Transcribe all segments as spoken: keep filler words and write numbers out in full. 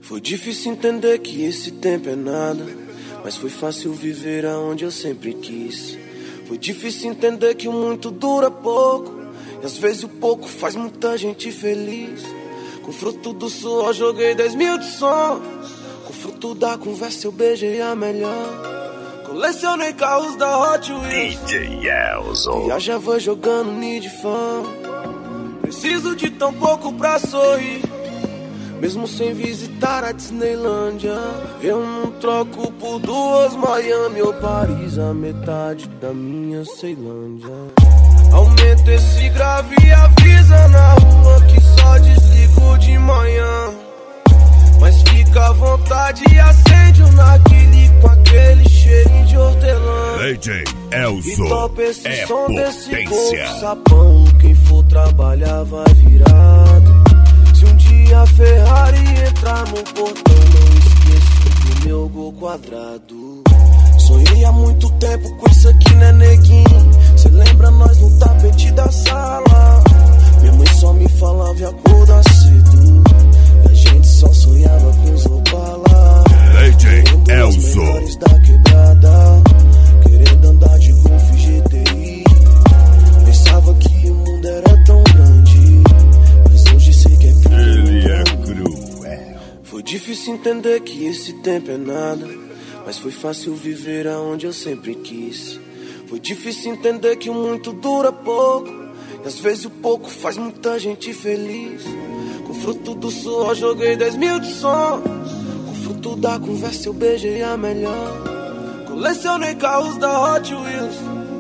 Foi difícil entender que esse tempo é nada, mas foi fácil viver aonde eu sempre quis. Foi difícil entender que o muito dura pouco, e às vezes o pouco faz muita gente feliz. Com fruto do suor joguei dez mil de sons, com fruto da conversa eu beijei a melhor. Colecionei carros da Hot Wheels, D J Elzo. viajava jogando Need Fan. Preciso de tão pouco pra sorrir, mesmo sem visitar a Disneylândia. Eu não troco por duas Miami ou Paris, a metade da minha Ceilândia. Aumenta esse grave e avisa na rua que só desligo de manhã. Mas fica à vontade e acende um narguilé com aquele cheirinho de hortelã. D J Elzo e topa esse é som potência. desse golfo sapão. Quem for trabalhar vai virado. Se um dia a Ferrari entrar no portão, não esqueço do meu gol quadrado. Sonhei há muito tempo com isso aqui, né, neguinho? Cê lembra nós no tapete da sala? Minha mãe só me falava e acordar cedo, e a gente só sonhava com os Opala. D J Elzo da quebrada, querendo andar de Golf G T I. Pensava que o mundo era tão grande, mas hoje sei que é pequeno. Ele é cruel. Foi difícil entender que esse tempo é nada, mas foi fácil viver aonde eu sempre quis. Foi difícil entender que o muito dura pouco, e às vezes o pouco faz muita gente feliz. Com fruto do suor joguei dez mil de sons, com fruto da conversa eu beijei a melhor. Colecionei carros da Hot Wheels,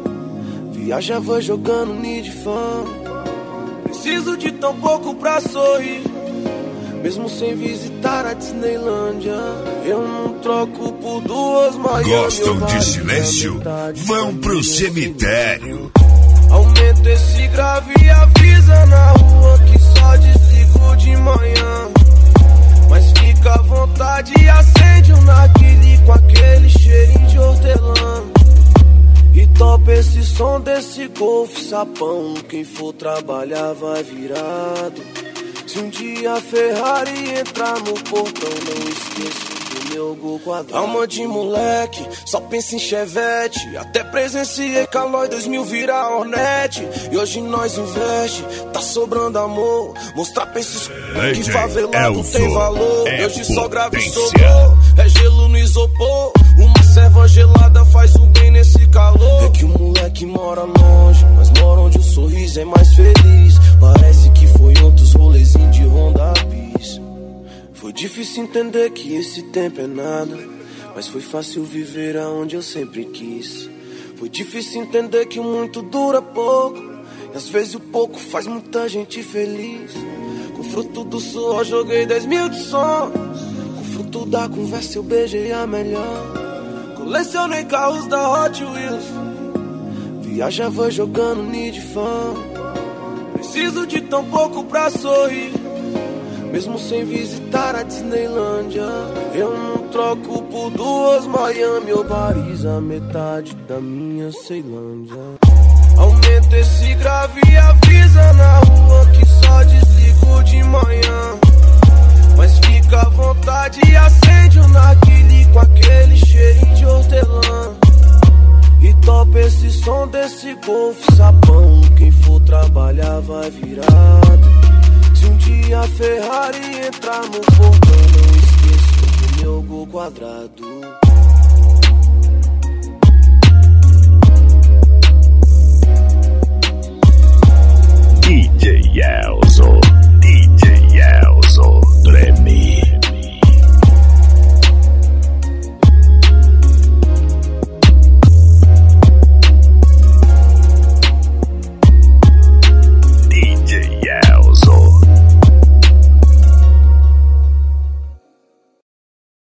viajava jogando Need Fan. Preciso de tão pouco pra sorrir, mesmo sem visitar a Disneylândia. Eu não troco por duas Miami. Gostam de silêncio? Vão pro cemitério. Aumenta esse grave e avisa na rua que só desligo de manhã. Mas fica à vontade e acende um narguilé com aquele cheirinho de hortelã. E topa esse som desse golfo sapão. Quem for trabalhar vai virado. Se um dia a Ferrari entrar no portão, não esqueço do meu gol quadrado. Alma de moleque, só pensa em Chevette. Até presenciei Calói dois mil virar Hornet. E hoje nós investe, tá sobrando amor. Mostrar pra esses que favelado tem valor. É hoje só grave potência. sobrou, é gelo no isopor. Uma serva gelada faz um bem nesse calor. É que o moleque mora longe, mas mora onde o sorriso é mais feliz. Parece que foi outros rolezinhos de Honda Bis. Foi difícil entender que esse tempo é nada, mas foi fácil viver aonde eu sempre quis. Foi difícil entender que o muito dura pouco, e às vezes o pouco faz muita gente feliz. Com fruto do suor joguei dez mil de sons, com fruto da conversa eu beijei a melhor. Colecionei carros da Hot Wheels, viajava jogando Need Fan. Preciso de tão pouco pra sorrir, mesmo sem visitar a Disneylândia. Eu não troco por duas Miami ou Paris, a metade da minha Ceilândia. Aumenta esse grave e avisa na rua que só desligo de manhã. Mas fica à vontade e acende um narguilé com aquele cheirinho de hortelã. E topa esse som desse golfo sapão. Quem for trabalhar vai virado. Se um dia a Ferrari entrar no portão, não esqueço do meu gol quadrado.